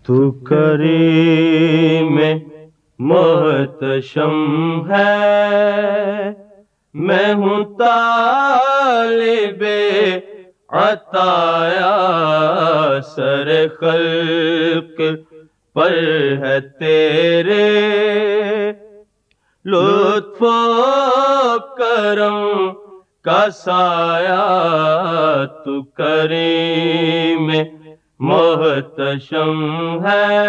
تو کریم محتشم ہے، میں ہوں طالب عطایا، سر خلق پر ہے تیرے لطف و کرم کا سایہ، تو کریم محتشم ہے۔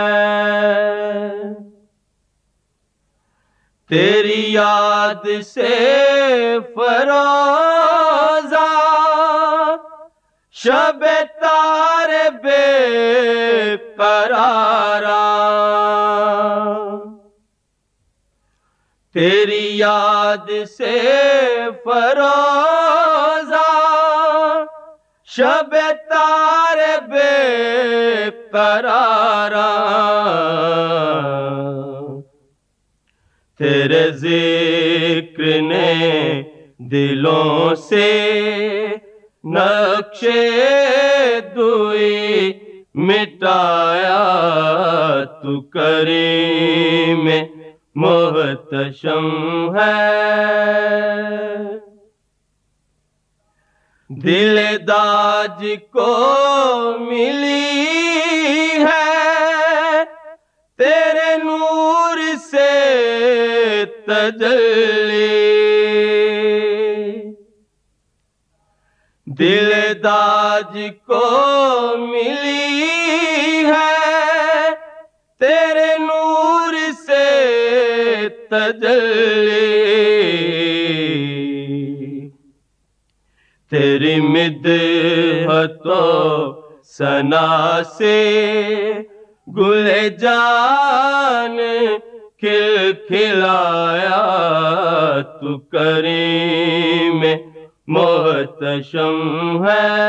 تیری یاد سے فروزہ شب تار بے قرارا، تیری یاد سے فروزہ شب تار بے قرارا، تیرے ذکر نے دلوں سے نقش دوئی مٹایا، تو کریم محتشم ہے۔ دل داج کو ملی ہے تیرے نور سے تجلی، دل داج کو ملی ہے تیرے نور سے تجلی، تیری مدحت و ثنا سے گل جان کھل کھلایا، تو کریم محتشم ہے۔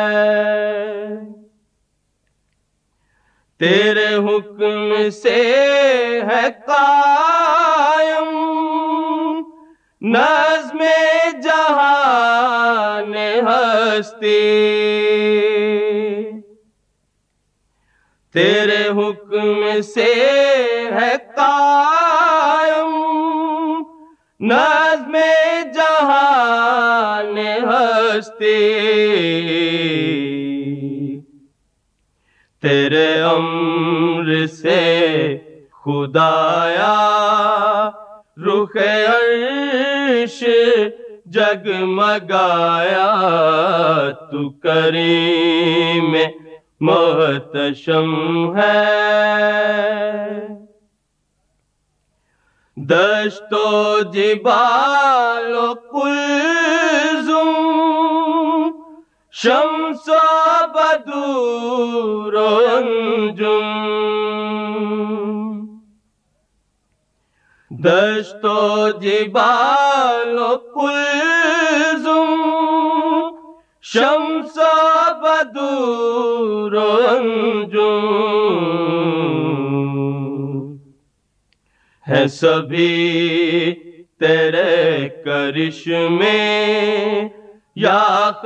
تیرے حکم سے ہے قائم نظم جہان ہستی، تیرے حکم سے ہے قائم نظم جہان ہستی، تیرے امر سے خدایا رخ عرش جگمگایا، تو کریم محتشم ہے۔ دشت و جبال و قلزم شمس و بدور و انجم، دشت و جبال و قلزم شمس و بدور و انجم، ہے سبھی تیرے کرشمے یا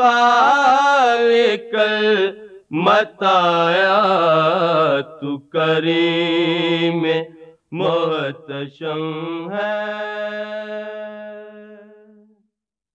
خالق المطایا، تو کریم محتشم ہے۔